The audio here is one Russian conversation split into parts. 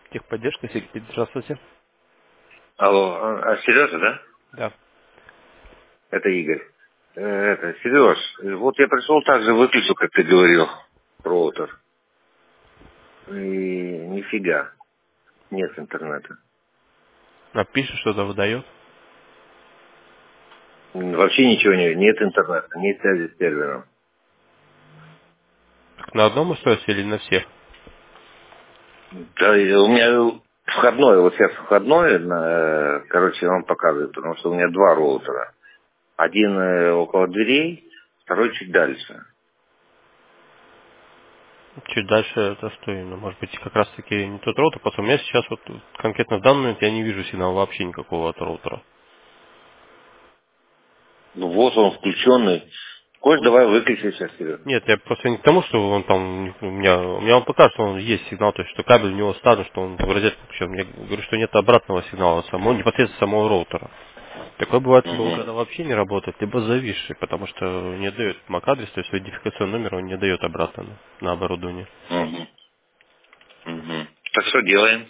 Техподдержка, Сергей, здравствуйте. Алло, Сережа, да? Да. Это Игорь. Сереж, вот я пришел также выключил, как ты говорил, роутер. И нифига, нет интернета. Напишет, что-то выдает. Вообще ничего нет интернета, нет связи с сервером. Так на одном устройстве или на всех? Да, и у меня входной, вот сейчас входной, короче, я вам показываю, потому что у меня два роутера. Один около дверей, второй чуть дальше. Чуть дальше это что именно? Может быть, как раз таки не тот роутер, потому что у меня сейчас вот конкретно в данный момент я не вижу сигнала вообще никакого от роутера. Ну вот он включенный. Хочешь, давай выключи сейчас, Серега. Нет, я просто не к тому, что он там у меня он показывает, что он есть сигнал, то есть что кабель у него старый, что он в розетку включен. Я говорю, что нет обратного сигнала самого, непосредственно самого роутера. Такое бывает либо Угу. когда вообще не работает, либо зависший, потому что не дает MAC-адрес, то есть идентификационный номер он не дает обратно на оборудование. Угу. Угу. Так что делаем?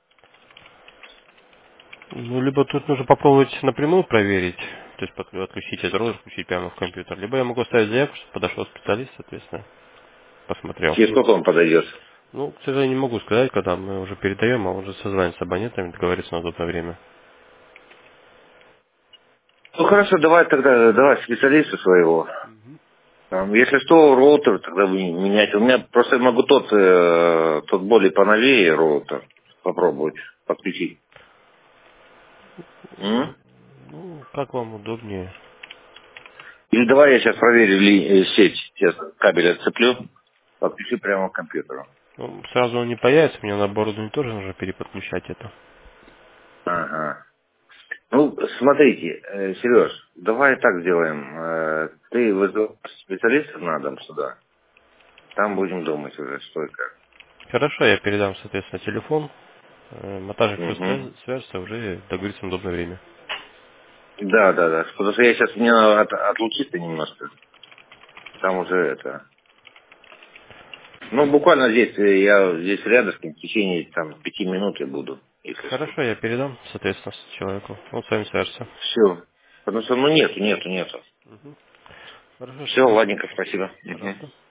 Ну, либо тут нужно попробовать напрямую проверить, то есть отключить этот роутер, включить прямо в компьютер, либо я могу оставить заявку, чтобы подошел специалист, соответственно, посмотрел. Через сколько он подойдет? Ну, к сожалению, не могу сказать, когда мы уже передаем, а он уже созванивается с абонентами, договорится на удобное время. Ну хорошо, давай тогда, давай специалиста своего. Если что, роутер тогда вы менять. У меня просто я могу тот более поновее роутер попробовать подключить. М? Ну, как вам удобнее. Или давай я сейчас проверю сеть, сейчас кабель отцеплю, подключу прямо к компьютеру. Ну, сразу он не появится, мне на оборудование тоже нужно переподключать это. Ага. Ну, смотрите, Сереж, давай так сделаем. Ты вызываешь специалистов на дом сюда. Там будем думать уже, что и как. Хорошо, я передам, соответственно, телефон, монтажник плюс Угу. свяжется, уже договорится на удобное время. Да, да, да. Потому что я сейчас мне надо отлучиться немножко. Там уже это. Ну, буквально здесь, я здесь рядышком, в течение там 5 минут я буду, если что. Хорошо, я передам, соответственно, человеку. Он с вами свяжется. Все. Потому что, ну, нету. Хорошо, Все, Сергей. ладненько, спасибо. Мгм. Пожалуйста.